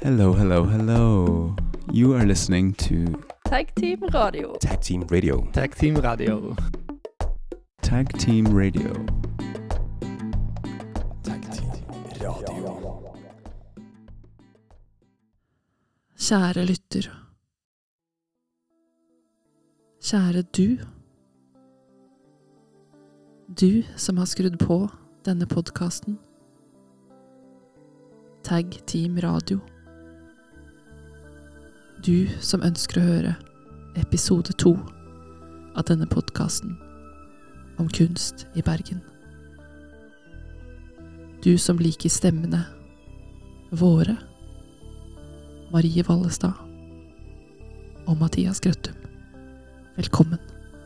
Hello, hello, hello. You are listening to Tag Team Radio. Tag Team Radio. Tag Team Radio. Tag Team Radio. Tag Team Radio. Kjære lytter. Kjære du. Du som har skrudd på denne podcasten. Tag Team Radio. Du som ønsker å høre episode 2 av denne podcasten om kunst i Bergen. Du som liker stemmene våre, Marie Vallestad og Mathias Grøttum. Velkommen.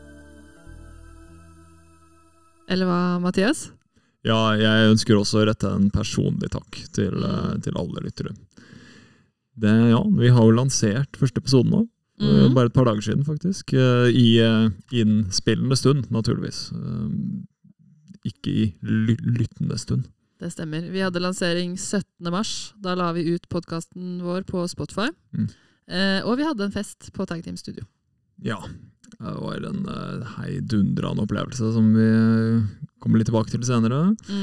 Eller hva, Mathias? Ja, jeg ønsker også å rette en personlig takk til alle lyttere. Vi har jo lansert første episoden nå, bare et par dager siden faktisk, i innspillende stund, naturligvis. Ikke i lyttende stund. Det stemmer. Vi hadde lansering 17. mars. Da la vi ut podcasten vår på Spotify. Og vi hadde en fest på Tag Team Studio. Ja, det var en heidundrende opplevelse som vi kommer litt tilbake til senere.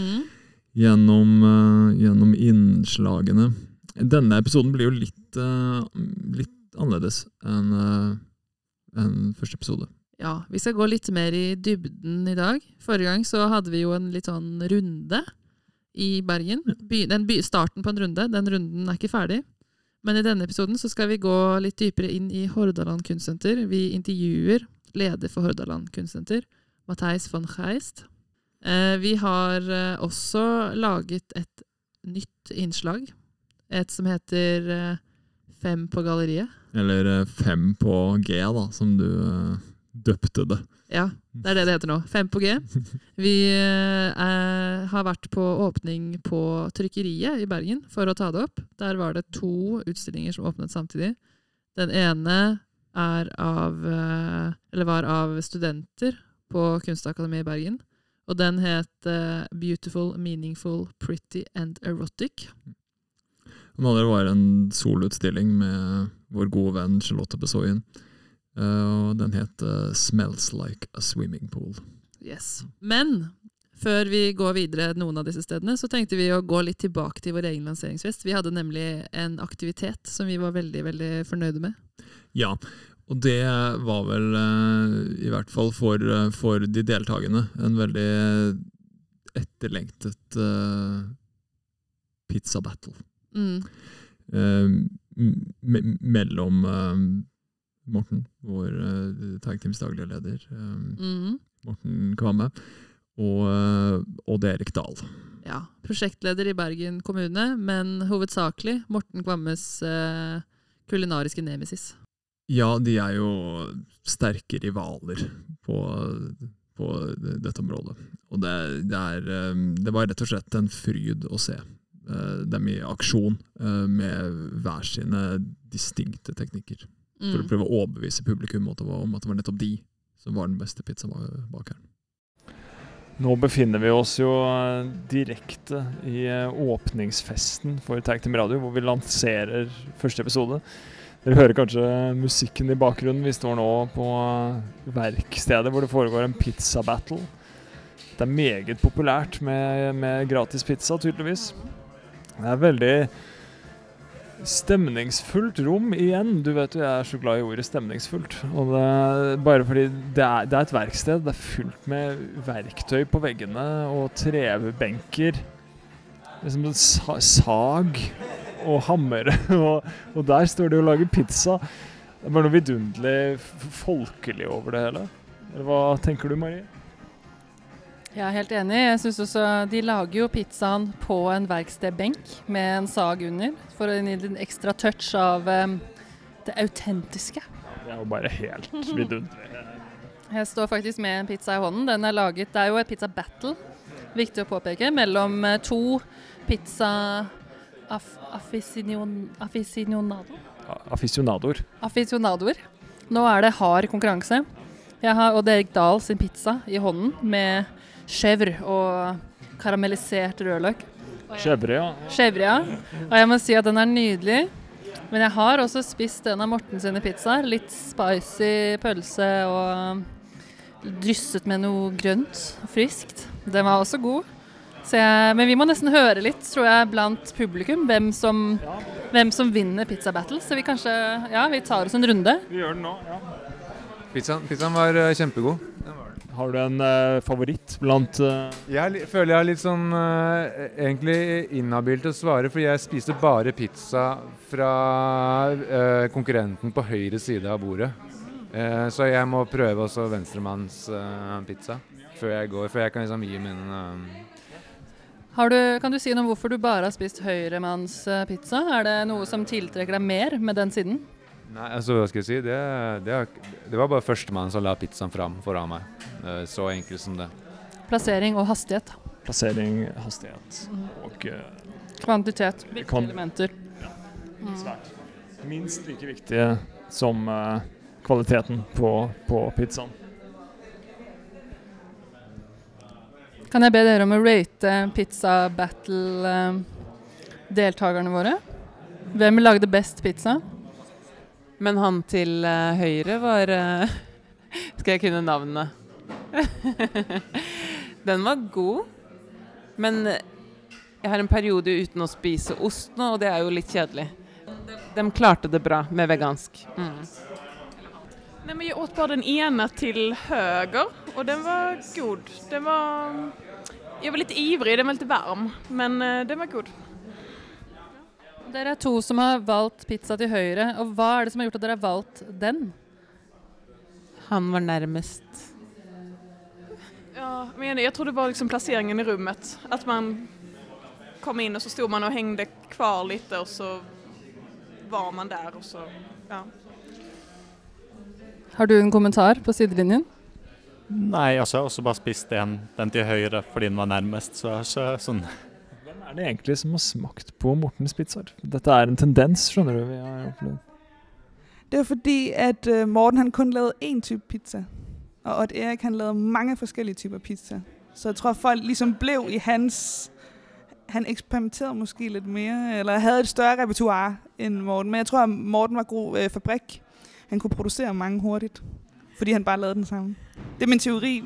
Gjennom innslagene. Denne episoden blir jo litt annerledes enn første episode. Ja, vi skal gå litt mer i dybden i dag. Forrige gang så hadde vi jo en litt sånn runde i Bergen. Starten på en runde. Den runden er ikke ferdig. Men i denne episoden så skal vi gå litt dypere inn i Hordaland Kunstsenter. Vi intervjuer leder for Hordaland Kunstsenter, Matthijs van Geist. Vi har også laget et nytt innslag. Et som heter 5 på galleriet. Eller 5 på G da, som du døpte det. Ja, det er det heter nå. 5 på G. Vi har vært på åpning på trykkeriet i Bergen for å ta det opp. Der var det 2 utstillinger som åpnet samtidig. Den ene var av studenter på Kunstakademiet i Bergen. Og den het Beautiful, Meaningful, Pretty and Erotic. Den andre var en solutstilling med vår gode venn Charlotte Besoyen. Og den het Smells Like a Swimming Pool. Yes. Men før vi går videre noen av disse stedene, så tenkte vi å gå litt tilbake til vår egen lanseringsfest. Vi hadde nemlig en aktivitet som vi var veldig, veldig fornøyde med. Ja, og det var vel i hvert fall for de deltagende en veldig etterlengtet pizza battle. Mellom Morten, vår Tag Teams daglige leder, Morten Kvamme, og Erik Dahl. Ja, prosjektleder i Bergen kommune, men hovedsakelig Morten Kvammes kulinariske nemesis. Ja, de er jo sterke rivaler på dette området. Og det var rett og slett en fryd å se dem i aksjon med hver sine distinkte teknikker. For å prøve å overbevise publikum om at det var nettopp de som var den beste pizzabakeren. Nå befinner vi oss jo direkte i åpningsfesten for Tag Team Radio, hvor vi lanserer første episode. Dere hører kanskje musikken i bakgrunnen. Vi står nå på verkstedet hvor det foregår en pizza battle. Det er meget populært med gratis pizza, tydeligvis. Det er veldig stemningsfullt rom igjen. Du vet jo, jeg er så glad i ordet stemningsfullt. Og bare fordi det er et verksted. Det er fullt med verktøy på veggene og trebenker. Liksom en sag og hammer. Og der står det og lager pizza. Det er bare noe vidundelig folkelig over det hele. Eller hva tenker du, Marie? Jeg er helt enig. Jeg synes også de lager jo pizzaen på en verkstedbenk med en sag under, for å gi en ekstra touch av det autentiske. Det er jo bare helt vidundelig. Jeg står faktisk med en pizza i hånden. Den er laget, det er jo et pizza battle, viktig å påpeke, mellom 2 pizza aficionadoer. Nå er det hard konkurranse. Jeg har Odd Erik Dahl sin pizza i hånden med chèvre og karamellisert rødløk. Chèvre, ja. Chèvre, ja. Og jeg må si at den er nydelig. Men jeg har også spist en av Morten sine pizzaer. Litt spicy pølse og drysset med noe grønt og friskt. Den var også god. Men vi må nesten høre litt, tror jeg, blant publikum, hvem som vinner Pizza Battle. Så vi kanskje, vi tar oss en runde. Vi gjør den nå, ja. Pizzaen var kjempegod. Har du en favoritt blant... Jeg føler jeg er litt sånn egentlig inhabil til å svare, for jeg spiste bare pizza fra konkurrenten på høyre side av bordet. Så jeg må prøve også venstremanns pizza før jeg kan liksom gi min... Kan du si noe om hvorfor du bare har spist høyremanns pizza? Er det noe som tiltrekker deg mer med den siden? Nei, altså hva skal jeg si? Det var bare førstemann som la pizzaen fram foran meg. Så enkelt som det. Plassering og hastighet. Plassering, hastighet og... Kvantitet. Viktige elementer. Ja, svært. Minst like viktige som kvaliteten på pizzaen. Kan jeg be dere om å rate Pizza Battle-deltakerne våre? Hvem lagde best pizza? Men han til høyre var... skal jeg kunne navnet? Den var god. Men jeg har en periode uten å spise ost nå, og det er jo litt kjedelig. De klarte det bra med vegansk. Nej, men jag åt bara den ena till höger och den var god. Jag var lite ivrig, den var lite varm, men den var god. Dere er to som har valgt pizza til høyre, og hva er det som har gjort at dere har valgt den? Han var närmast. Ja, men jag tror det var liksom placeringen i rummet. Att man kom in och så stod man och hängde kvar lite och så var man där och så, ja. Har du en kommentar på sidelinjen? Nei, altså, jeg har også bare spist den til høyre fordi den var nærmest, så sånn. Hvem er det egentlig som har smakt på Mortens pizzaer? Dette er en tendens, skjønner du, vi har opplevd. Det var fordi, at Morten han kun lavede én type pizza, og at Erik han lavede mange forskellige typer pizza. Så jeg tror, folk ligesom blev i hans... Han eksperimenterede måske lidt mere, eller havde et større repertoire end Morten. Men jeg tror, at Morten var god fabrik. Han kunne producere mange hurtigt, fordi han bare lavede den samme. Det er min teori.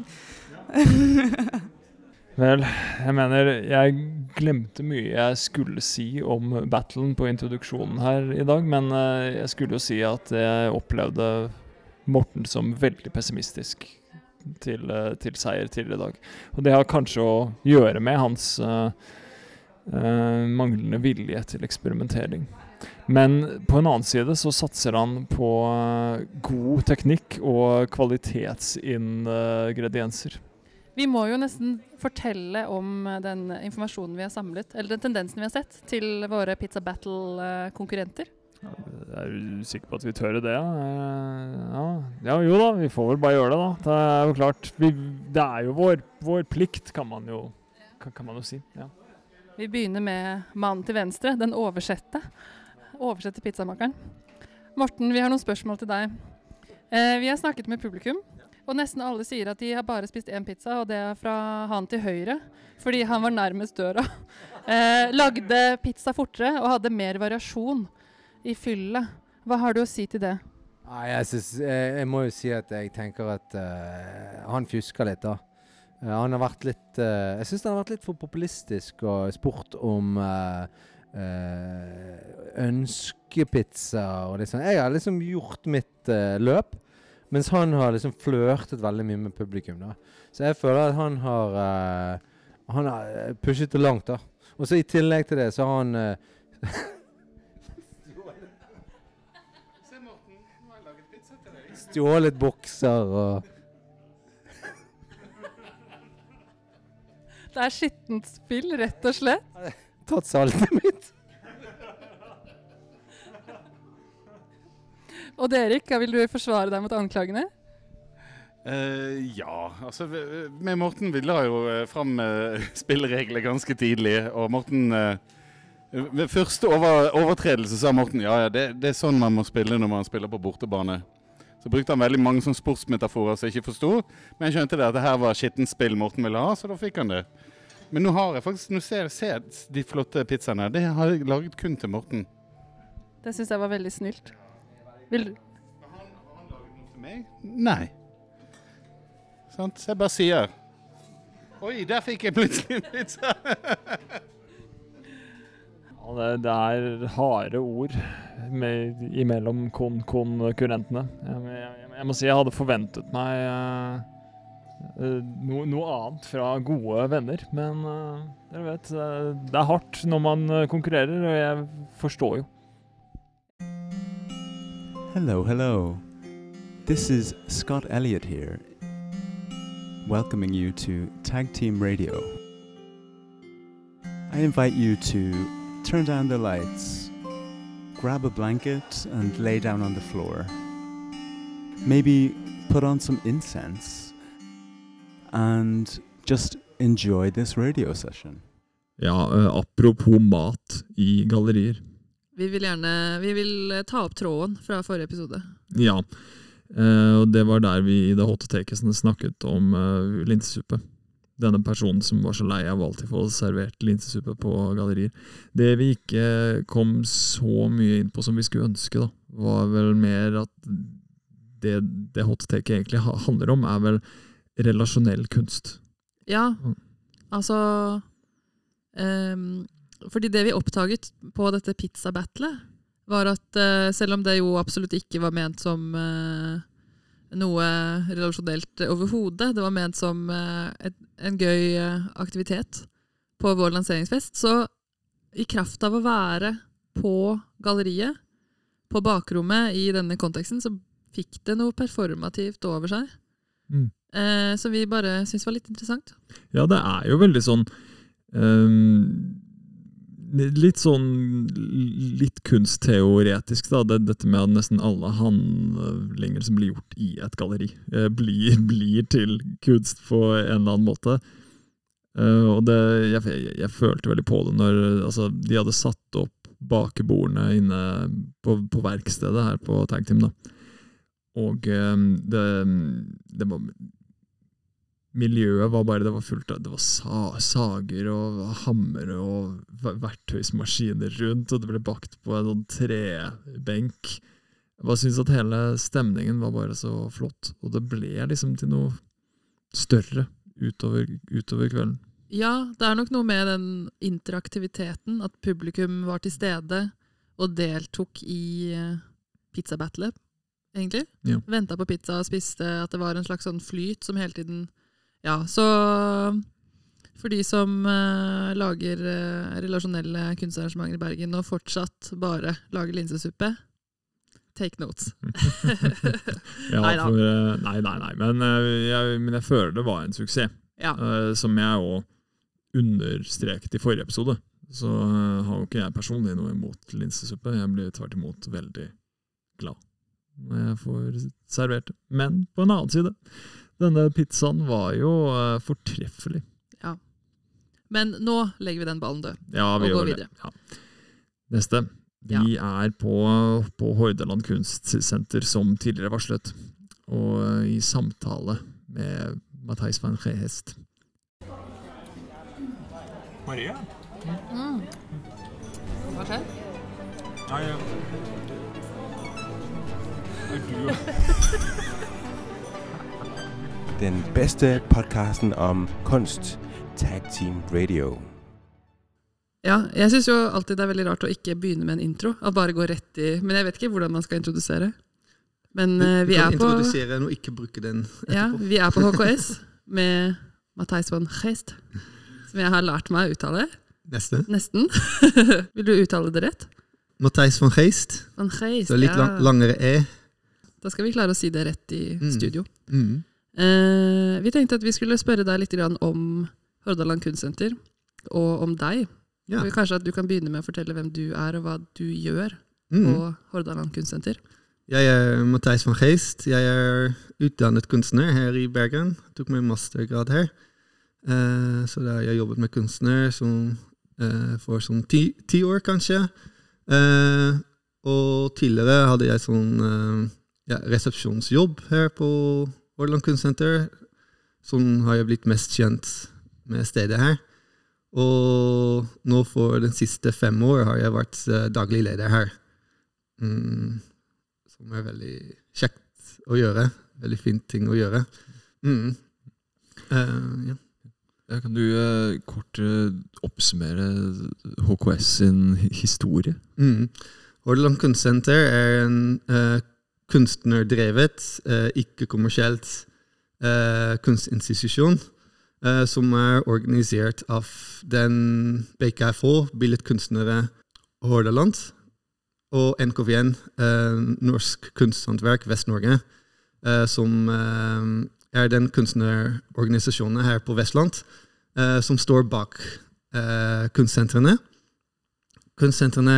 Vel, jeg mener, jeg glemte mye jeg skulle si om battlen på introduksjonen her i dag, men jeg skulle jo si at jeg opplevde Morten som veldig pessimistisk til seier tidligere i dag. Og det har kanskje å gjøre med hans manglende vilje til eksperimentering. Men på en annen side så satser han på god teknikk og kvalitetsingredienser. Vi må jo nesten fortelle om den informasjonen vi har samlet, eller den tendensen vi har sett, til våre Pizza Battle-konkurrenter. Ja, jeg er sikker på at vi tør det, ja, jo da, vi får vel bare gjøre det da. Det er jo klart, det er jo vår plikt, kan man jo si, ja. Vi begynner med mannen til venstre, den oversette pizzamakeren. Morten, vi har noen spørsmål til deg. Vi har snakket med publikum, og nesten alle sier at de har bare spist en pizza, og det er fra han til høyre, fordi han var nærmest døra. Lagde pizza fortere og hadde mer variasjon i fyllet. Hva har du å si til det? Nei, jeg må jo si at jeg tenker at han fjusker litt da. Han har vært litt, jeg synes han har vært litt for populistisk og spurt om ønskepizza og liksom. Jeg har liksom gjort mitt løp, mens han har liksom flørtet veldig mye med publikum da. Så jeg føler at han har pushet det langt da. Og så i tillegg til det så har han stjålet bokser og det er skittent spill, rett og slett. Tatt saltet mitt. Og Erik, vil du forsvare deg mot anklagene? Ja, altså med Morten vi la jo frem spilleregler ganske tidlig, og Morten ved første overtredelse sa Morten, ja, det er sånn man må spille når man spiller på bortebane. Så brukte han veldig mange sånne sportsmetaforer som jeg ikke forstod, men jeg skjønte det at det her var skittent spill Morten ville ha, så da fikk han det. Men nå har jeg faktisk, nå ser de flotte pizzaene, det har jeg laget kun til Morten. Det synes jeg var veldig snilt. Vil du? Har han laget noe til meg? Nei. Sant? Så jeg bare sier. Oi, der fikk jeg plutselig en pizza. Ja, det harde ord imellom konkurrentene. Jeg må si jeg hadde forventet meg noe annet fra gode venner, men dere vet, det hardt når man konkurrerer, og jeg forstår jo. Hello. This is Scott Elliott here, welcoming you to Tag Team Radio. I invite you to turn down the lights, grab a blanket and lay down on the floor. Maybe put on some incense and just enjoy this radio session. Ja, apropos mat I gallerier. Vi vil ta opp tråden fra forrige episode. Ja, og det var der vi I The Hot Takes snakket om linsesuppe. Denne personen som var så lei av alltid få servert linsesuppe på gallerier. Det vi ikke kom så mye inn på som vi skulle ønske da, var vel mer at det Hot Take egentlig handler om vel relasjonell kunst. Ja, altså fordi det vi oppdaget på dette pizza-battlet var at selv om det jo absolutt ikke var ment som noe relasjonelt overhodet, det var ment som en gøy aktivitet på vår lanseringsfest, så I kraft av å være på galleriet, på bakrommet I denne konteksten, så fikk det noe performativt over seg. Så vi bare synes det var litt interessant. Ja, det jo veldig sånn litt kunstteoretisk da, dette med at nesten alle handlinger som blir gjort I et galleri blir til kunst på en eller annen måte. Og jeg følte veldig på det når de hadde satt opp bakebordene inne på verkstedet her på Tag Team da. Og det var miljøet var bare, det var fullt av, det var sager og hammer og verktøysmaskiner rundt, og det ble bakt på en sånn trebenk. Jeg bare synes at hele stemningen var bare så flott, og det ble liksom til noe større utover kvelden. Ja, det nok noe med den interaktiviteten, at publikum var til stede og deltok I pizza-battlet, egentlig. Ja. Ventet på pizza og spiste, at det var en slags sånn flyt som hele tiden. Ja, så for de som lager relasjonelle kunstarrangementer I Bergen og fortsatt bare lager linsesuppe, take notes. Ja, nei, men jeg føler det var en suksess, ja. Som jeg også understreket I forrige episode. Så har jo ikke jeg personlig noe imot linsesuppe. Jeg blir tvert imot veldig glad når jeg får servert det. Men på en annen side, denne pizzaen var jo fortreffelig. Ja. Men nå legger vi den ballen død. Ja, vi og går gjør videre. Det. Ja. Neste. Vi på Hordaland Kunstsenter som tidligere varslet, og I samtale med Matthijs van Geest. Maria? Hva skjer? Du? Den bedste podcasten om kunst, Tag Team Radio. Ja, jeg synes jo alltid det veldig rart å ikke begynne med en intro, at bare gå rett I, men jeg vet ikke hvordan man skal introdusere. Men vi kan på introdusere og ikke bruke den etterpå. Ja, vi på HKS med Matthijs van Geest, som jeg har lært meg å uttale. Nesten. Vil du uttale det rett? Matthijs van Geest. Van Geest, Så litt langere Da skal vi klare å si det rett I studio. Vi tenkte at vi skulle spørre deg litt om Hordaland Kunstsenter, og om deg. Ja. Kanskje at du kan begynne med å fortelle hvem du og hva du gjør på Hordaland Kunstsenter. Jeg Matthijs van Geest. Jeg utdannet kunstner her I Bergen. Jeg tok min mastergrad her. Så da jeg jobbet med kunstner for sånn 10 år kanskje. Og tidligere hadde jeg sånn resepsjonsjobb her på Hordaland Kunstsenter. Sånn har jeg blitt mest kjent med stedet her. Og nå for den siste 5 år har jeg vært daglig leder her. som veldig kjekt å gjøre. Veldig fint ting å gjøre. Ja. Kan du kort oppsummere HKS sin historie? Hordaland Kunstsenter en kunstnerdrevet, ikke-kommersielt kunstinstitusjon som organisert av den BKFH, Billedkunstnere Hordaland, og NKVN, Norsk Kunsthåndverk Vest-Norge, som den kunstnerorganisasjonen her på Vestland, som står bak kunstsentrene. Kunstsentrene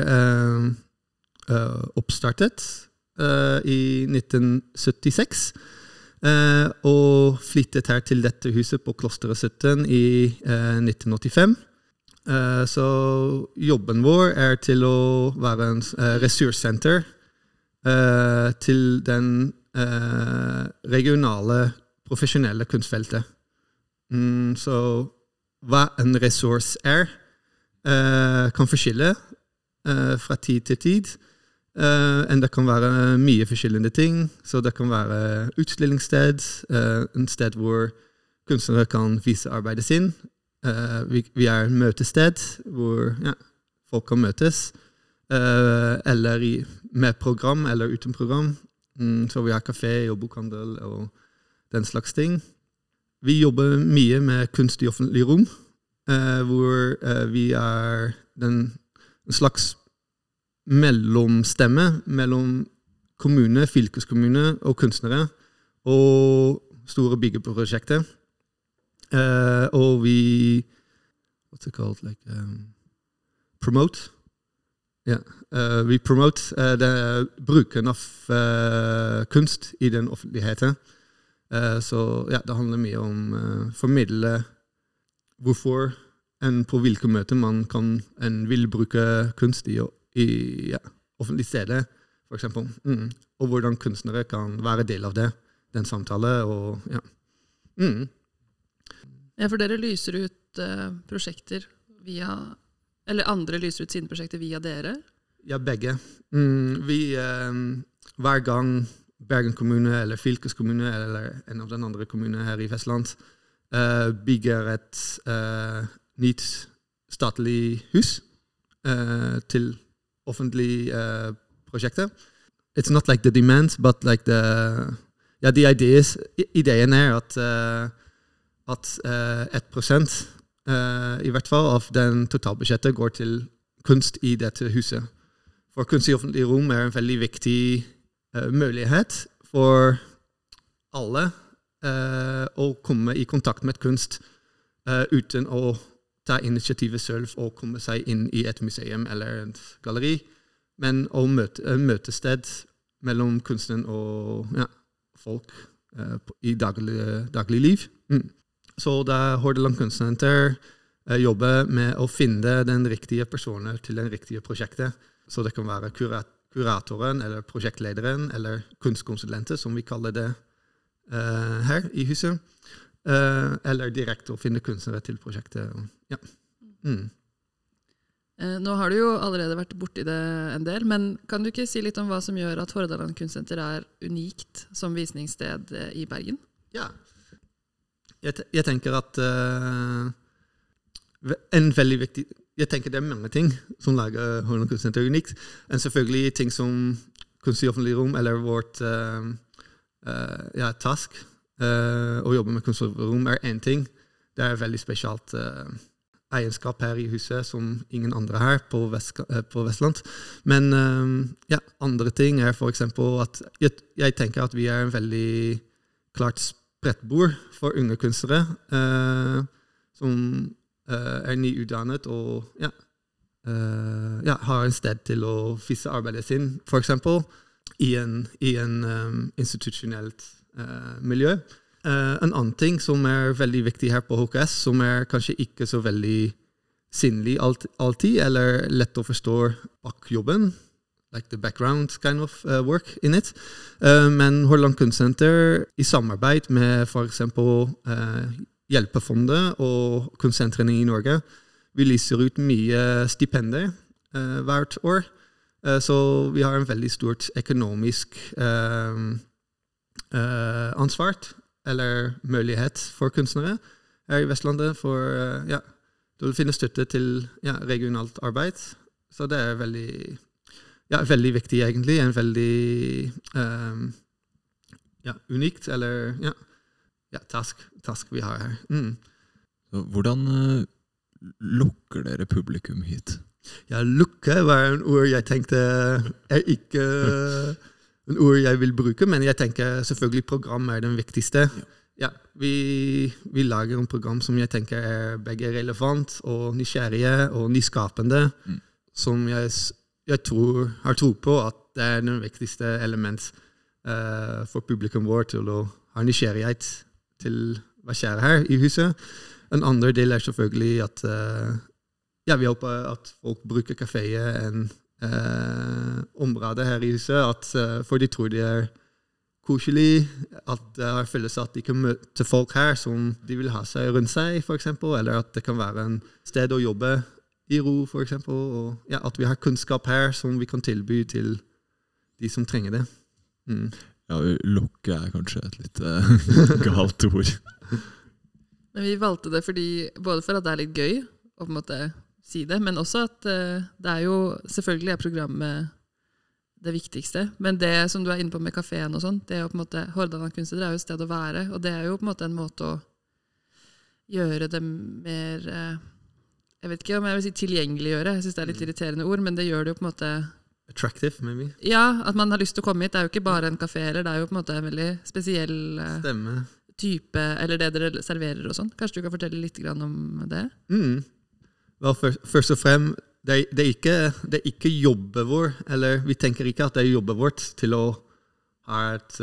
oppstartet i 1976, og flyttet her til dette huset på Klosteret 17 i 1985. Så jobben vår til å være en ressurssenter til den regionale, profesjonelle kunstfeltet. Så hva en ressurs kan forskjelle fra tid til tid. Det kan være mye forskjellige ting, så det kan være utstillingssted, en sted hvor kunstnere kan vise arbeidet sin. Vi en møtested hvor folk kan møtes, eller med program eller uten program. Så vi har kafé og bokhandel og den slags ting. Vi jobber mye med kunst i offentlig rom, hvor vi en slags mellomstemme mellom kommune, fylkeskommune og kunstnere og store byggeprosjekter. Og vi what's it called, like promote. Vi promote bruken av kunst i den offentligheten. Så det handler mye om formidle hvorfor på hvilke møter man vil bruke kunst i offentlig steder, for eksempel. Og hvordan kunstnere kan være del av det, den samtale. Og, for dere lyser ut prosjekter via, eller andre lyser ut sine prosjekter via dere? Ja, begge. Vi, hver gang Bergen kommune eller fylkeskommune eller en av den andre kommunene her i Vestland bygger et nytt statlig hus til offentlige prosjekter. It's not like the demand, but like the ideen at 1% i hvert fall av den totalbudsjettet går til kunst i dette huset. For kunst i offentlig rom en veldig viktig mulighet for alle å komme i kontakt med kunst uten å ta initiativet selv og komme seg inn i et museum eller et galleri, men å møtested mellom kunsten og folk i daglig liv. Så da Hordaland Kunstsenter jobber med å finne den riktige personen til den riktige prosjektet, så det kan være kuratoren eller prosjektlederen eller kunstkonsulenter, som vi kaller det her i huset, eller direkte å finne kunstnere til prosjektet. Nå har du jo allerede vært borti det en del, men kan du ikke si litt om hva som gjør at Hordaland Kunstsenter unikt som visningssted i Bergen? Ja, jeg tenker at en veldig viktig, jeg tenker det mange ting som lager Hordaland Kunstsenter unikt, en selvfølgelig ting som kunst i offentlig rom, eller vårt task, å jobbe med kunst i offentlig rom en ting. Det veldig spesielt egenskap her i huset som ingen andre her på Vestland. Men andre ting for eksempel at jeg tenker at vi en veldig klart sprettbord for unge kunstnere som nyutdannet og har en sted til å vise arbeidet sin, for eksempel i en institusjonelt miljø. En annen ting som veldig viktig her på HKS, som kanskje ikke så veldig synlig alltid, eller lett å forstå bak jobben, like the background kind of work in it. Men Hordaland Kunstsenter i samarbeid med for eksempel Hjelpefondet og kunstsentrene i Norge, vi lyser ut mye stipender hvert år Så vi har en veldig stort økonomisk ansvar, eller mulighet for kunstnere her i Vestlandet, for å finne støtte til regionalt arbeid. Så det veldig viktig egentlig, en veldig unikt, eller task vi har her. Så hvordan lokker dere publikum hit? Lukke var en ord jeg tenkte ikke en ord jeg vil bruke, men jeg tenker selvfølgelig program den viktigste. Vi lager en program som jeg tenker begge relevant og nysgjerrige og nyskapende, som jeg har tro på at det den viktigste element for publikum vår til å ha nysgjerrighet til hva skjer her i huset. En andre del selvfølgelig at vi håper at folk bruker kaféen området her i huset, for de tror det koselig, at det har følelse at de kan møte folk her som de vil ha seg rundt seg, for eksempel, eller at det kan være en sted å jobbe i ro, for eksempel, og at vi har kunnskap her som vi kan tilby til de som trenger det. Lokke kanskje et litt galt ord. Men vi valgte det både for at det litt gøy å på en måte si det, men også at det jo selvfølgelig programmet det viktigste. Men det som du inne på med kaféen og sånt, det jo på en måte, Hordaland Kunstner jo et sted å være, og det jo på en måte en måte å gjøre det mer, jeg vet ikke om jeg vil si tilgjengeliggjøre, jeg synes det litt irriterende ord, men det gjør det jo på en måte attractive, maybe? Ja, at man har lyst til å komme hit. Det jo ikke bare en kafé, eller det jo på en måte en veldig spesiell type, eller det dere serverer og sånn. Kanskje du kan fortelle litt grann om det? Well, først og fremst, det ikke jobber vår, eller vi tenker ikke at det jobber vårt til å ha et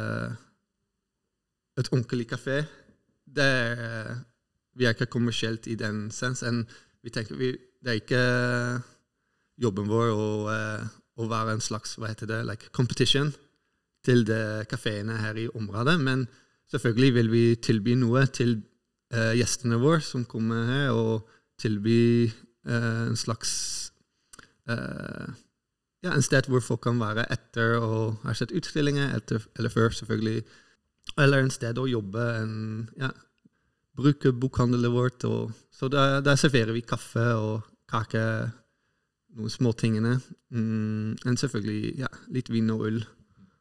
ordentlig kafé. Vi ikke kommersielt i den sens, vi tenker det ikke jobben vår å være en slags, hva heter det, like competition til de kaféene her i området, men selvfølgelig vil vi tilby noe til gjestene våre som kommer her, og tilby en slags en sted hvor folk kan være etter og ha sett utstillinger, eller før selvfølgelig, eller en sted å jobbe, bruke bokhandelen vårt, så der serverer vi kaffe og kake, noen små tingene, en selvfølgelig litt vin og øl.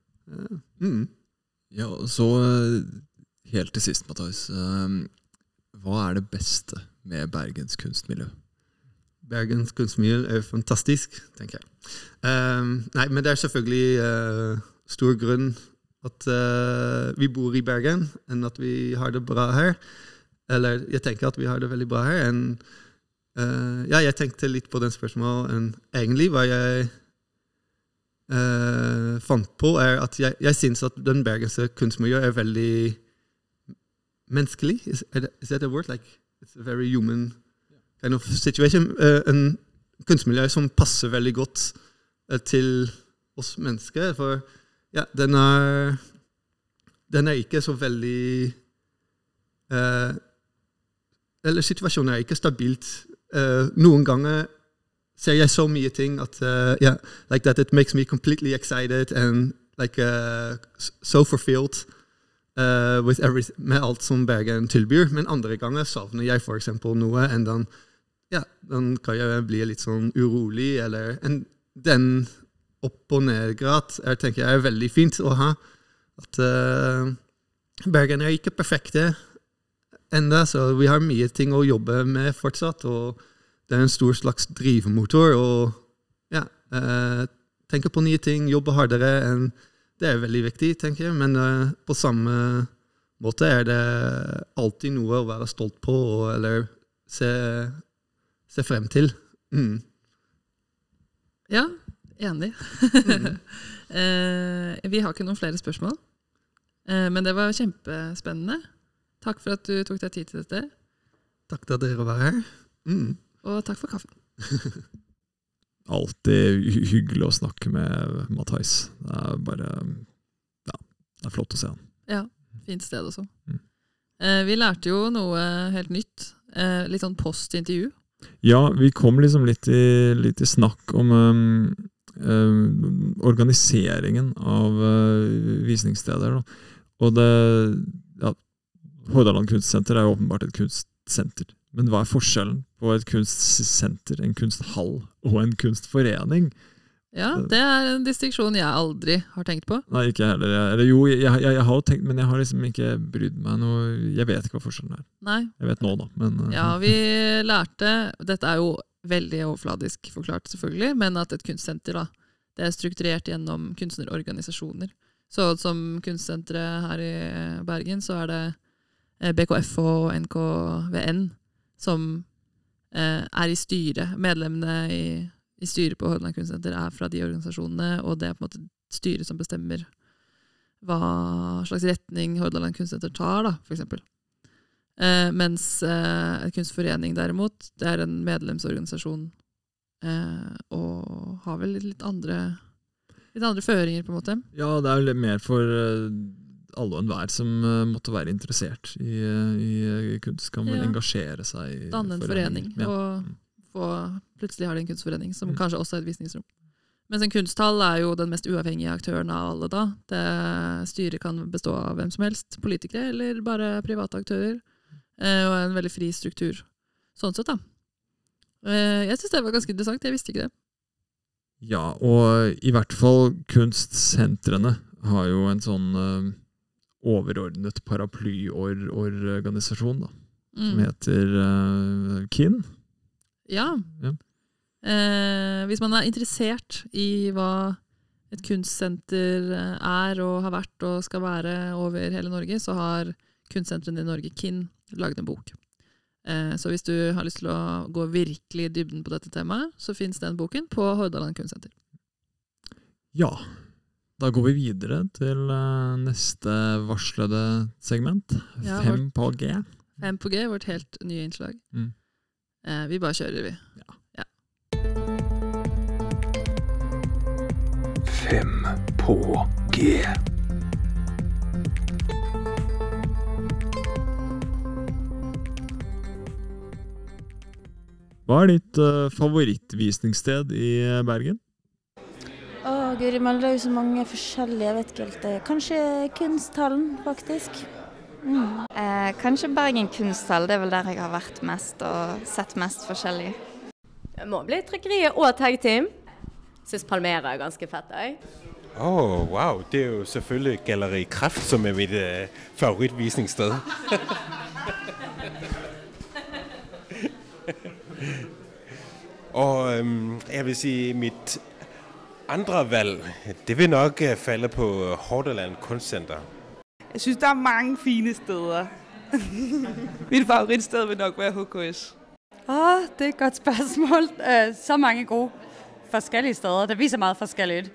Ja, så helt til sist, Mathias, hva det beste med Bergens kunstmiljø? Bergens kunstmiljø fantastisk, tenker jeg. Nei, men det selvfølgelig stor grunn at vi bor i Bergen, enn at vi har det bra her. Eller jeg tenker at vi har det veldig bra her. Jeg tenkte litt på den spørsmålet. Egentlig hva jeg fant på at jeg synes at den bergenske kunstmiljø veldig menneskelig. Is that a word? Like, it's a very human kind of situation. En kunstmiljø som passer veldig godt til oss mennesker, for den ikke så veldig eller situasjonen ikke stabilt. Noen ganger ser jeg så mye ting at like that it makes me completely excited and like so fulfilled med alt som Bergen tilbyr, men andre ganger savner jeg for eksempel noe, enn den kan jeg bli litt sånn urolig, eller den opp- og nedgrad tenker jeg veldig fint å ha, at Bergen ikke perfekte enda, så vi har mye ting å jobbe med fortsatt, og det en stor slags drivemotor, og tenke på nye ting, jobbe hardere, det veldig viktig, tenker jeg, men på samme måte det alltid noe å være stolt på, eller se frem til. Ja, enig. Vi har ikke noen flere spørsmål, men det var kjempespennende. Takk for at du tok deg tid til dette. Takk til at dere var her. Og takk for kaffen. Alltid hyggelig å snakke med Mathias. Det bare, det flott å se han. Ja, fint sted også. Vi lærte jo noe helt nytt, litt sånn postintervju. Ja, vi kom liksom litt i snakk om organiseringen av visningssteder. Da. Og Hordaland kunstsenter jo åpenbart et kunstsenter. Men hva forskjellen på et kunstsenter, en kunsthall og en kunstforening? Ja, det en distinksjon jeg aldri har tenkt på. Nei, ikke heller. Jeg har jo tenkt, men jeg har liksom ikke brydd meg noe. Jeg vet ikke hva forskjellen Nei. Jeg vet nå da. Men, ja, vi lærte, dette jo veldig overfladisk forklart selvfølgelig, men at et kunstsenter da, det strukturert gjennom kunstnerorganisasjoner. Så som kunstsenteret her i Bergen, så det BKF og NKVN som i styret. Medlemmene i styret på Hordaland kunstsenter fra de organisasjonene, og det på en måte styret som bestemmer hva slags retning Hordaland kunstsenter tar, da, for eksempel. Mens en kunstforening derimot, det en medlemsorganisasjon, og har vel litt andre føringer på en måte. Ja, det litt mer for alle og enhver som måtte være interessert i kunst, kan vel engasjere seg i danne en forening, og plutselig har de en kunstforening som kanskje også et visningsrom. Mens en kunsthall jo den mest uavhengige aktøren av alle da. Det styret kan bestå av hvem som helst, politikere eller bare private aktører, og en veldig fri struktur. Sånn sett da. Jeg synes det var ganske interessant, jeg visste ikke det. Ja, og i hvert fall kunstsentrene har jo en sånn overordnet paraplyorganisasjon da, som heter KIN. Ja. Hvis man interessert i hva et kunstsenter og har vært og skal være over hele Norge, så har kunstsentrene i Norge, KIN, laget en bok. Så hvis du har lyst til å gå virkelig i dybden på dette temaet, så finnes den boken på Hordaland kunstsenter. Ja, da går vi videre til neste varslede segment. 5 på G. 5 på G, vårt helt nye innslag. Vi bare kjører, vi. Ja. 5 på G. Hva ditt favorittvisningssted i Bergen? Guri meld, det jo så mange forskjellige, jeg vet ikke helt det. Kanskje Kunsthallen, faktisk. Kanskje Bergen kunsthall, det vel der jeg har vært mest og sett mest forskjellig. Det må bli trykkeriet og Tag Team. Synes Palmera ganske fett, Wow, det jo selvfølgelig Galleri Kraft, som mitt favorittvisningssted. Og jeg vil si mitt andre valg, det vil nok falde på Hordaland kunstsenter. Jeg synes, der mange fine steder. Mit favoritsted vil nok være HKS. Det et godt spørgsmål. Så mange gode forskellige steder. Det viser meget forskelligt.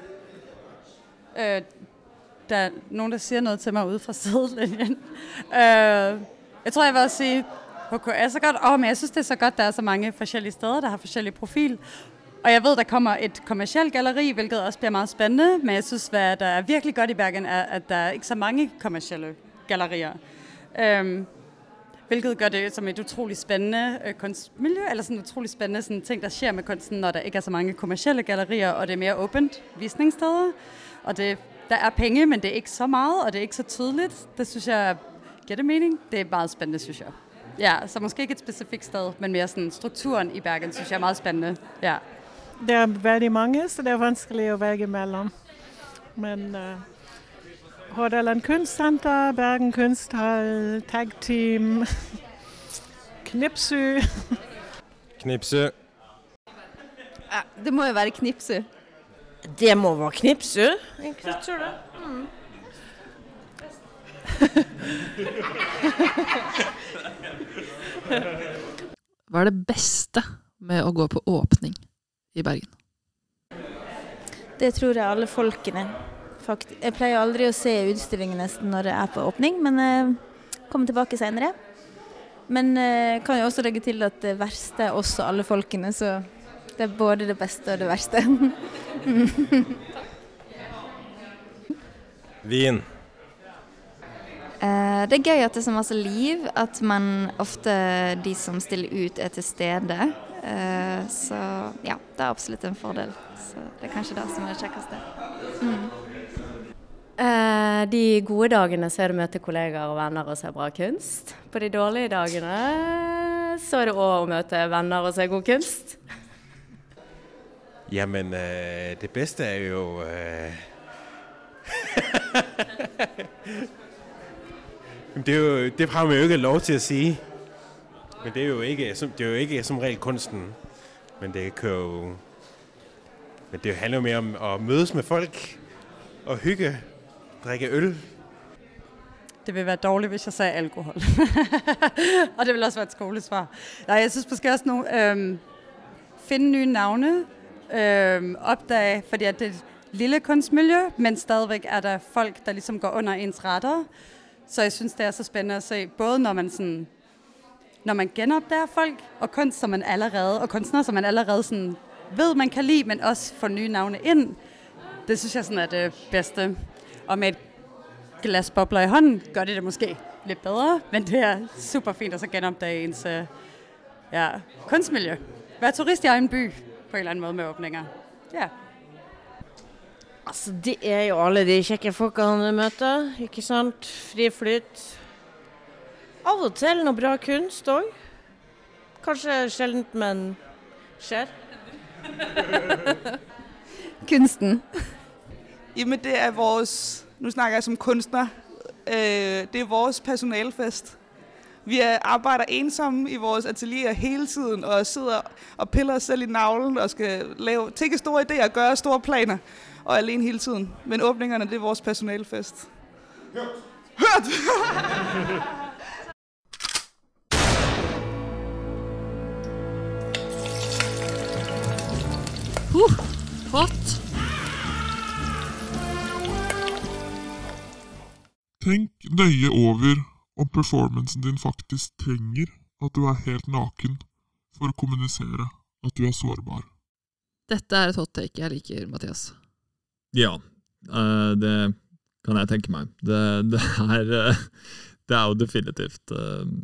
Der nogen, der siger noget til mig ude fra sidelinjen. Jeg tror, jeg vil også sige, HKS godt. Men jeg synes, det så godt, der så mange forskellige steder, der har forskellige profil. Og jeg ved, der kommer et kommercielt galleri, hvilket også bliver meget spændende, men jeg synes, hvad der virkelig godt i Bergen, at der ikke så mange kommercielle gallerier. Hvilket gør det som et utroligt spændende kunstmiljø, eller sådan et utroligt spændende sådan ting, der sker med kunsten, når der ikke så mange kommercielle gallerier, og det mere åbent visningssteder. Og der penge, men det ikke så meget, og det ikke så tydeligt. Det synes jeg giver det mening. Det meget spændende, synes jeg. Ja, så måske ikke et specifikt sted, men mere sådan strukturen i Bergen, synes jeg meget spændende. Ja. Det veldig mange, så det vanskelig å velge mellom. Men Hordaland kunstsenter, Bergen kunsthall, Tag Team, Knipsø. Knipsø. Det må jo være Knipsø. Det må være Knipsø. Jeg tror det. Hva det beste med å gå på åpning i Bergen? Det tror jeg alle folkene. Jeg pleier aldri å se utstillingen nesten når det på åpning, men jeg kommer tilbake senere. Men kan jo også legge til at det verste også alle folkene, så det både det beste og det verste. Wien. Det gøy at det så masse liv, at man ofte, de som stiller ut til stede, Så ja, det absolutt en fordel. Så det kanskje det som det kjekkeste. De gode dagene så det å møte kollegaer og venner og se bra kunst. På de dårlige dagene så det også å møte venner og se god kunst. Jamen, det bedste jo... det har man jo ikke lov til at sige. Men det er jo ikke som regel kunsten. Men det handler jo mere om at mødes med folk og hygge, drikke øl. Det vil være dårligt, hvis jeg sagde alkohol. Og det vil også være et skolesvar. Nej, jeg synes måske også nogle finde nye navne, opdage, fordi at det er et lille kunstmiljø, men stadigvæk der folk, der ligesom går under ens retter. Så jeg synes, det så spændende at se, både når man genopdager folk, og kunst, som man allerede, og kunstnere, som man allerede sådan, ved, man kan lide, men også få nye navne ind. Det synes jeg sådan det bedste. Og med et glas bobler i hånden, gør det måske lidt bedre, men det super fint at så genopdage ens kunstmiljø. Være turist i egen by på en eller anden måde med åbninger. Ja. Altså, det jo alle de kjekke folka han møter, ikke sant? Fri flyt. Av og til noe bra kunst også. Kanskje sjeldent, men skjer. Kunsten. Jamen, det vores... Nu snakker jeg som kunstner. Det vores personalfest. Vi arbejder ensomme i vores atelier hele tiden, og sidder og piller os selv i navlen, og skal tænke store idéer og gøre store planer, og alene hele tiden. Men åbningerne, det vores personalfest. Hørt! Hot! Tenk nøye over om performancen din faktisk trenger at du helt naken for å kommunisere at du sårbar. Dette et hot take jeg liker, Mathias. Ja, det kan jeg tenke meg. Det jo definitivt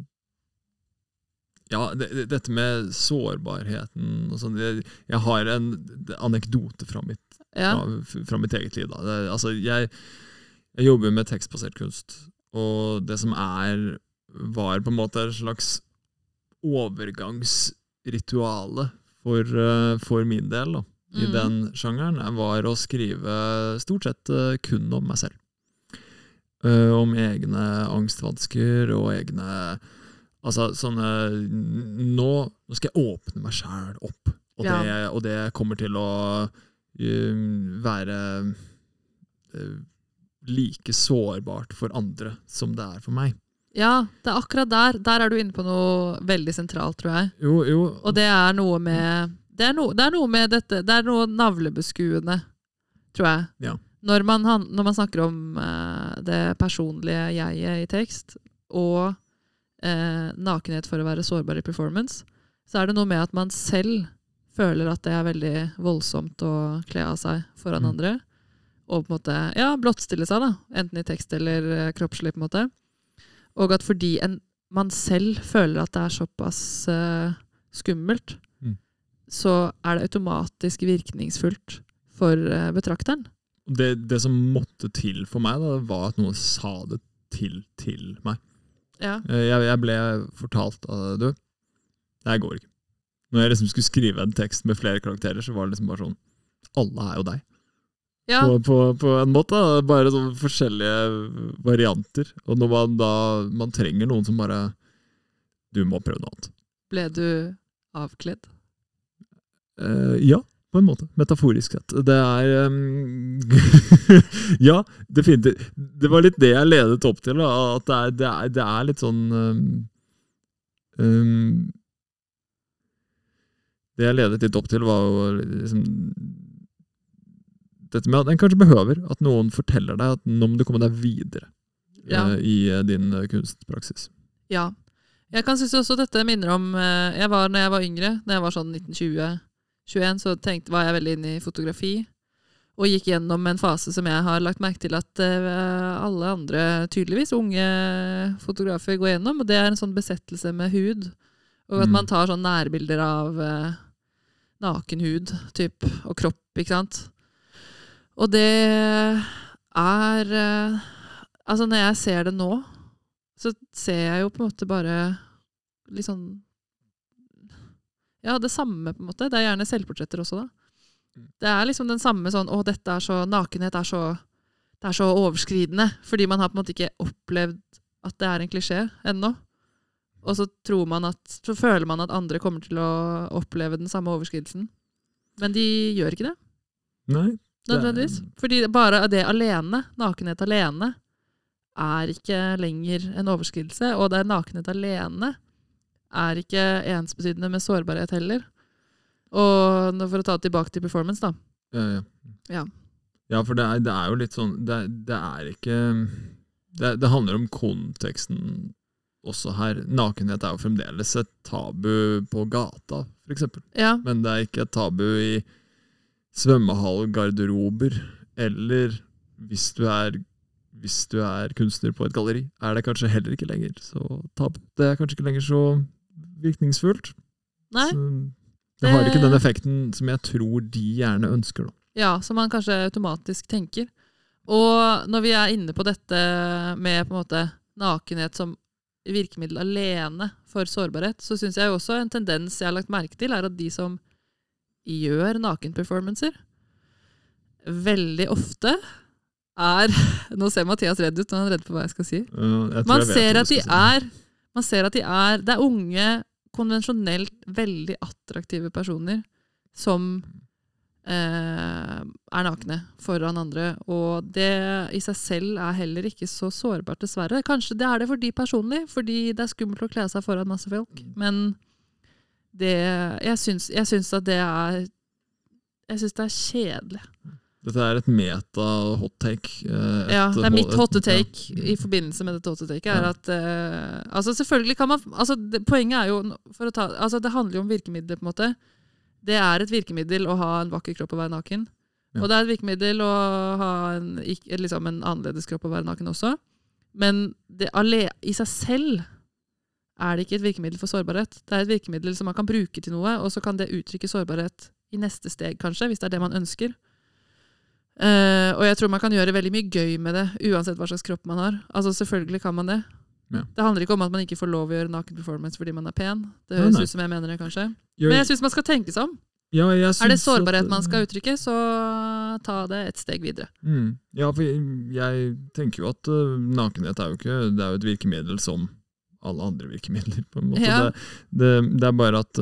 dette med sårbarheten og sånn. Jeg har en anekdote fra mitt eget liv. Da. Altså, jeg jobber med tekstbasert kunst, og det som var på en måte et slags overgangsrituale for min del da, i den sjangeren, var å skrive stort sett kun om meg selv. Om egne angstvansker og egne altså sånne nå skal jeg åpne meg selv opp, og det kommer til å være like sårbart for andre som det for meg. Ja, det akkurat der du inne på noe veldig sentralt, tror jeg. Jo. Og det noe med det noe med dette, det noe navlebeskuende, tror jeg. Ja. Når man snakker om det personlige jeget i tekst, og nakenhet for å være sårbar i performance, så det noe med at man selv føler at det veldig voldsomt å kle av seg foran andre, og på en måte, blottstille seg da, enten i tekst eller kroppslig på en måte. Og at fordi man selv føler at det såpass skummelt, så det automatisk virkningsfullt for betrakteren. Det som måtte til for meg da, var at noen sa det til meg. Ja. Jeg ble fortalt at det går ikke. Når jeg liksom skulle skrive en tekst med flere karakterer, så var det liksom bare sånn, alle jo deg. Ja. På en måte, bare sånne forskjellige varianter. Og når man trenger noen som bare, du må prøve noe annet. Ble du avkledd? Ja, på en måte, metaforisk sett. Det ja, definitivt. Det var litt det jeg ledet opp til, at det litt sånn det jeg ledet litt opp til var jo liksom dette med at en kanskje behøver at noen forteller deg at nå må du komme deg videre i din kunstpraksis. Ja. Jeg kan synes også dette minner om når jeg var yngre, når jeg var sånn 1920-21, så var jeg veldig inne i fotografi, og gikk gjennom en fase som jeg har lagt merke til at alle andre, tydeligvis unge fotografer går gjennom, og det en sånn besettelse med hud Og at man tar sånn nærbilder av nakenhud typ, og kropp, ikke sant? Og det altså når jeg ser det nå, så ser jeg jo på en måte bare liksom ja, det samme på en måte. Det gjerne selvportretter også da. Det liksom den samme sånn, dette så, nakenhet det så overskridende, fordi man har på en måte ikke opplevd at det en klisjé ennå. Og så så føler man at andre kommer til å oppleve den samme overskridelsen. Men de gjør ikke det. Nei. Nødvendigvis. Fordi bare det alene, nakenhet alene, ikke lenger en overskridelse, og det nakenhet alene ikke ensbetydende med sårbarhet heller. Og for å ta det tilbake til performance da. Ja, for det jo litt sånn, det ikke, det handler om konteksten også her. Nakenhet jo fremdeles et tabu på gata, for eksempel. Ja. Men det ikke et tabu i svømmehall, garderober, eller hvis du kunstner på et galleri, det kanskje heller ikke lenger så tabu. Det kanskje ikke lenger så virkningsfullt. Nei. Så det har ikke den effekten som jeg tror de gjerne ønsker da. Ja, som man kanskje automatisk tenker. Og når vi inne på dette med på en måte nakenhet som virkemiddel alene for sårbarhet, så synes jeg også en tendens jeg har lagt merke til at de som gjør nakenperformancer veldig ofte nå ser Mathias redd ut, han redd på hva jeg skal si. Man ser at de det unge, konvensjonelt veldig attraktive personer som nakne foran andre, og det i seg selv heller ikke så sårbart dessverre. Kanskje det det for de personlig, fordi det skummelt å kle seg foran masse folk, men jeg synes at det jeg synes det kjedelig. Dette et meta-hot take. Ja, det mitt hot take i forbindelse med dette hot take at altså selvfølgelig kan man, poenget jo for å ta, det handler jo om virkemidler på en måte. Det et virkemiddel å ha en vakker kropp og være naken. Ja. Og det et virkemiddel å ha liksom en annerledes kropp og være naken også. Men i seg selv det ikke et virkemiddel for sårbarhet. Det et virkemiddel som man kan bruke til noe, og så kan det uttrykke sårbarhet i neste steg kanskje, hvis det det man ønsker. Og jeg tror man kan gjøre veldig mye gøy med det, uansett hva slags kropp man har. Altså selvfølgelig kan man det. Ja. Det handler ikke om at man ikke får lov å gjøre naken performance fordi man pen. Det høres ut som jeg mener det kanskje. Men jeg synes man skal tenke seg om. Ja, det sårbarhet man skal uttrykke, så ta det et steg videre. Ja, for jeg tenker jo at nakenhet jo ikke, det jo et virkemiddel som alle andre virkemidler på en måte. Ja. Det bare at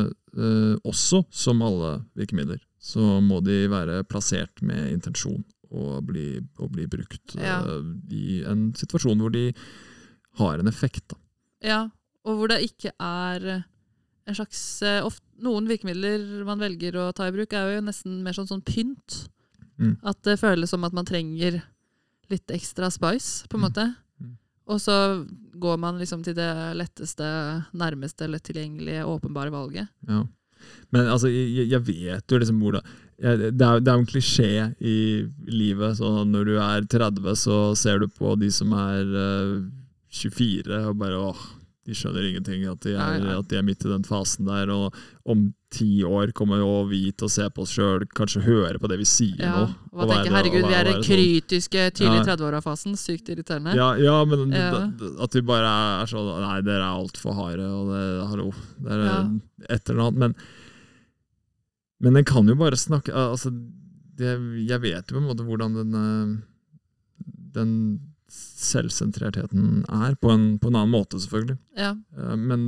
også som alle virkemidler, så må de være plassert med intensjon og bli brukt i en situasjon hvor de har en effekt da. Ja, og hvor det ikke en slags noen virkemidler man velger å ta i bruk jo nesten mer sånn pynt. At det føles som at man trenger litt ekstra spice på en måte. Og så går man liksom til det letteste, nærmeste, lett tilgjengelige, åpenbare valget. Ja. Men altså, jeg vet jo liksom hvor det jo en klisjé i livet, så når du 30 så ser du på de som 24 og bare, de skjønner ingenting at de midt i den fasen der, og om 10 år kommer jo vi til å se på oss selv, kanskje høre på det vi sier nå. Og tenke, herregud, vi den kritiske tidlig 30-åra-fasen, sykt irriterende. Ja, men at vi bare sånn, nei, dere alt for harde, og hallo, det et eller annet, men den kan jo bare snakke, altså, jeg vet jo på en måte hvordan den selvsentrertheten på en annen måte selvfølgelig. Ja. Men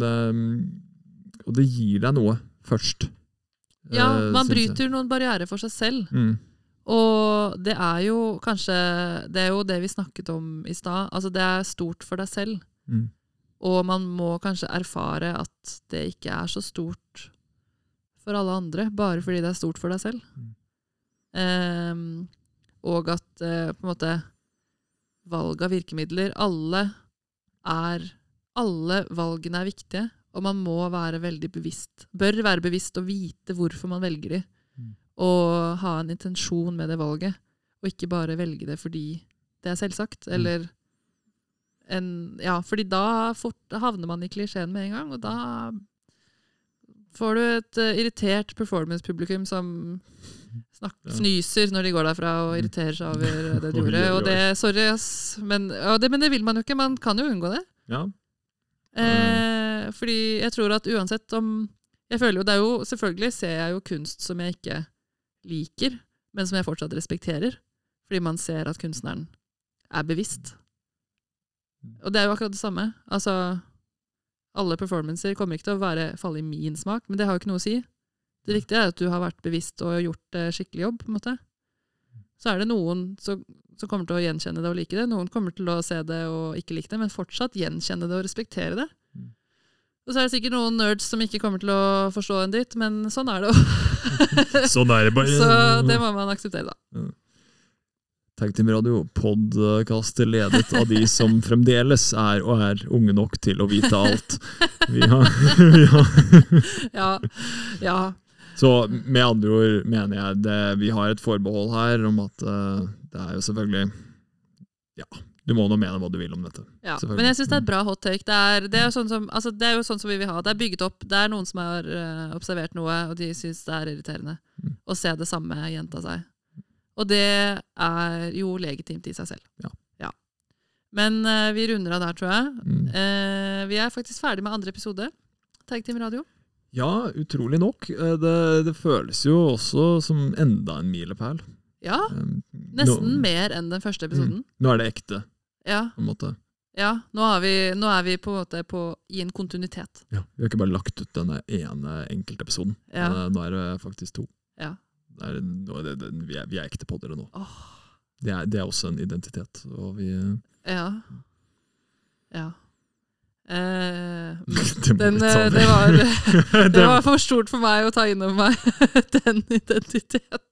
og det gir deg noe først. Ja, man bryter noen barrierer for seg selv. Og det jo kanskje, det jo det vi snakket om i sted, altså det stort for deg selv. Og man må kanskje erfare at det ikke så stort for alle andre, bare fordi det stort for deg selv. Og at på en måte valg av virkemidler, alle valgene viktige, og man må være veldig bevisst, bør være bevisst og vite hvorfor man velger det, og ha en intensjon med det valget, og ikke bare velge det fordi det selvsagt, eller fordi da havner man i klisjeen med en gang, og da Får du et irritert performance-publikum som fnyser når de går derfra og irriterer seg over det de gjorde. Og det, sorry ass, men det vil man jo ikke, man kan jo unngå det. Ja. Fordi jeg tror at uansett om, jeg føler jo, det er jo, selvfølgelig ser jeg jo kunst som jeg ikke liker, men som jeg fortsatt respekterer, fordi man ser at kunstneren er bevisst. Og det er jo akkurat det samme. Altså, alle performancer kommer ikke til å falle i min smak, men det har jo ikke noe å si. Det viktige er at du har vært bevisst og gjort skikkelig jobb, på en måte. Så er det noen som kommer til å gjenkjenne det og like det. Noen kommer til å se det og ikke like det, men fortsatt gjenkjenne det og respektere det. Og så er det sikkert noen nerds som ikke kommer til å forstå en dritt, men sånn er det jo. Sånn er det bare. Så det må man akseptere da. Ja. Tag Team Radio, podcaster ledet av de som fremdeles er unge nok til å vite alt. Vi har ja. Så med andre ord mener jeg vi har et forbehold her om at det er jo selvfølgelig, ja, du må nå mene hva du vil om dette. Ja, men jeg synes det er et bra hot take. Det er jo sånn som vi vil ha. Det er bygget opp. Det er noen som har observert noe, og de synes det er irriterende å se det samme gjenta seg. Og det er jo legitimt i seg selv. Ja. Men vi runder av der, tror jeg. Vi er faktisk ferdig med andre episode. Tag Team Radio. Ja, utrolig nok. Det føles jo også som enda en milepæl. Ja, nesten mer enn den første episoden. Nå er det ekte, ja. På en måte. Ja, nå er vi på en måte i en kontinuitet. Ja, vi har ikke bare lagt ut denne ene enkeltepisoden. Ja. Nå er det faktisk 2. Ja. Vi er ekte på dere nå. Det er også en identitet. Og vi Ja. Det var for stort for meg å ta inn over meg den identiteten.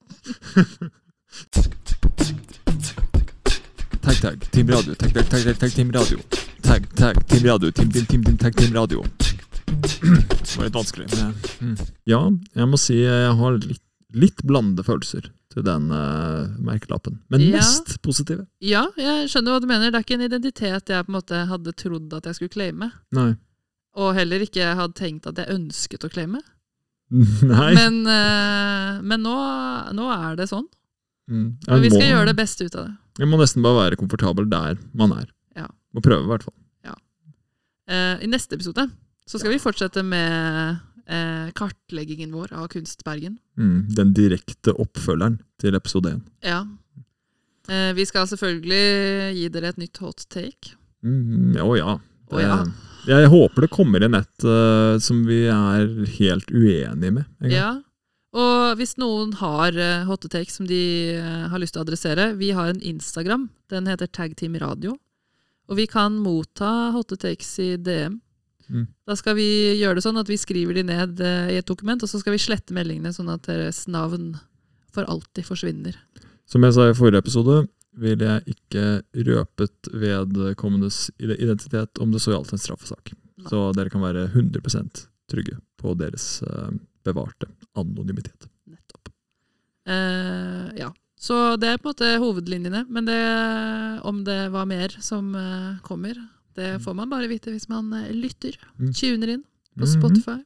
Tag Team Radio. Tag Team Radio. Tag Team Radio. Tag Team Radio. Det var litt vanskelig. Men, ja, jeg må si jeg har litt blandede følelser til den merkelappen. Men mest positive. Ja, jeg skjønner hva du mener. Det er ikke en identitet jeg på en måte hadde trodd at jeg skulle claime. Nei. Og heller ikke hadde tenkt at jeg ønsket å claime. Nei. Men nå er det sånn. Og vi skal gjøre det beste ut av det. Jeg må nesten bare være komfortabel der man er. Ja. Må prøve i hvert fall. Ja. I neste episode så skal vi fortsette med kartleggingen vår av Kunstbergen. Den direkte oppfølgeren til episode 1. Ja. Vi skal selvfølgelig gi dere et nytt hot take. Ja. Jeg håper det kommer inn et som vi er helt uenige med. Ja. Og hvis noen har hot take som de har lyst til å adressere, vi har en Instagram, den heter Tag Team Radio, og vi kan motta hot takes i DM. Da skal vi gjøre det sånn at vi skriver de ned i et dokument, og så skal vi slette meldingene sånn at deres navn for alltid forsvinner. Som jeg sa i forrige episode, vil jeg ikke røpet vedkommendes identitet om det så gjaldt en straffesak. Så dere kan være 100% trygge på deres bevarte anonymitet. Nettopp. Ja. Så det er på en måte hovedlinjene, men om det var mer som kommer, det får man bare vite hvis man lytter. Tuner inn på Spotify.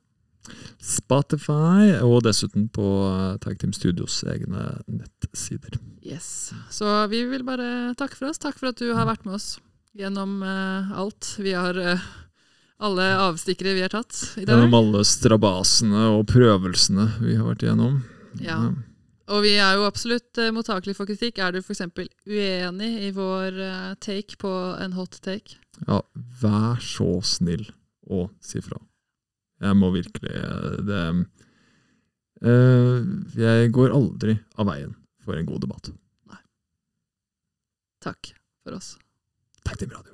Spotify, og dessuten på Tag Team Studios egne nettsider. Yes. Så vi vil bare takke for oss. Takk for at du har vært med oss gjennom alt. Vi har alle avstikkere vi har tatt i dag. Gjennom alle strabasene og prøvelsene vi har vært igjennom. Ja. Og vi er jo absolutt mottakelige for kritikk. Er du for eksempel uenig i vår take på en hot take? Ja, vær så snill å si fra. Jeg må virkelig jeg går aldri av veien for en god debatt. Nei. Takk for oss. Takk til Radio.